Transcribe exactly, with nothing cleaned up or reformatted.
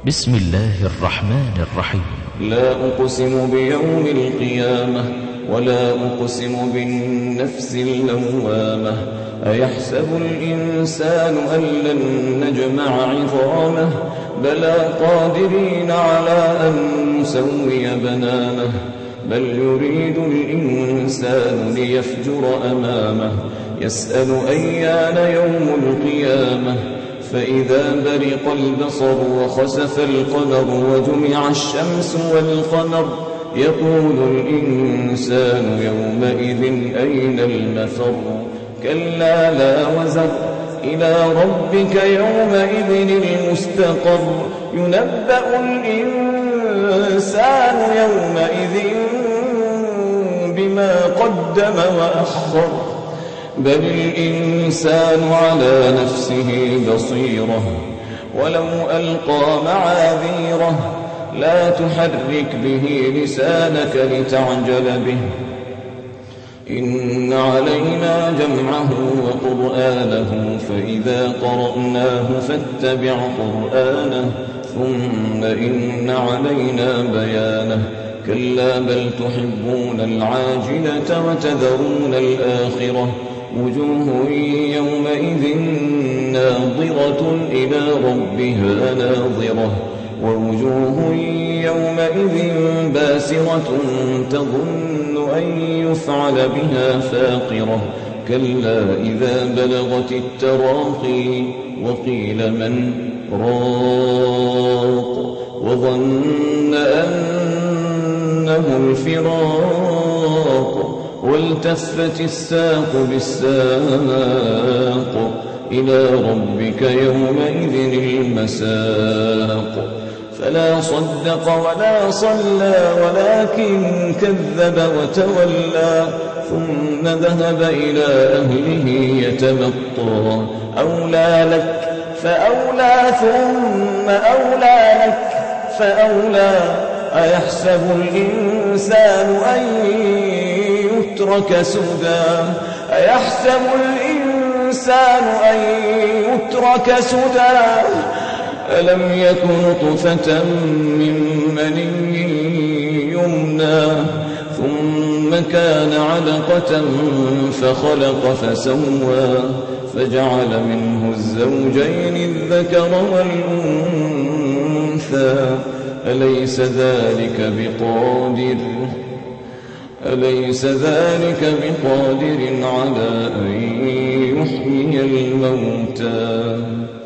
بسم الله الرحمن الرحيم. لا أقسم بيوم القيامة ولا أقسم بالنفس اللوامة أيحسب الإنسان أن لن نجمع عظامه بلى قادرين على أن نسوي بنانه بل يريد الإنسان ليفجر أمامه يسأل أيان يوم القيامة فإذا برق البصر وخسف القمر وجمع الشمس والقمر يقول الإنسان يومئذ أين المفر كلا لا وزر إلى ربك يومئذ المستقر ينبأ الإنسان يومئذ بما قدم وأخر بل الإنسان على نفسه بصيرة ولو ألقى معاذيره لا تحرك به لسانك لتعجل به إن علينا جمعه وقرآنه فإذا قرأناه فاتبع قرآنه ثم إن علينا بيانه كلا بل تحبون العاجلة وتذرون الآخرة وجوه يومئذ ناظرة إلى ربها ناظرة ووجوه يومئذ باسرة تظن أن يفعل بها فاقرة كلا إذا بلغت التراقي وقيل من راق وظن أنه الفراق والتفت الساق بالساق إلى ربك يومئذ المساق فلا صدق ولا صلى ولكن كذب وتولى ثم ذهب إلى أهله يتمطى أولى لك فأولى ثم أولى لك فأولى أيحسب الإنسان أن يترك سدى أيحسب الإنسان أن يترك سدى ألم يك نطفة من مني يمنى ثم كان علقة فخلق فسوى فجعل منه الزوجين الذكر والأنثى أليس ذلك بقادر أليس ذلك بقادر على أن يحيي الموتى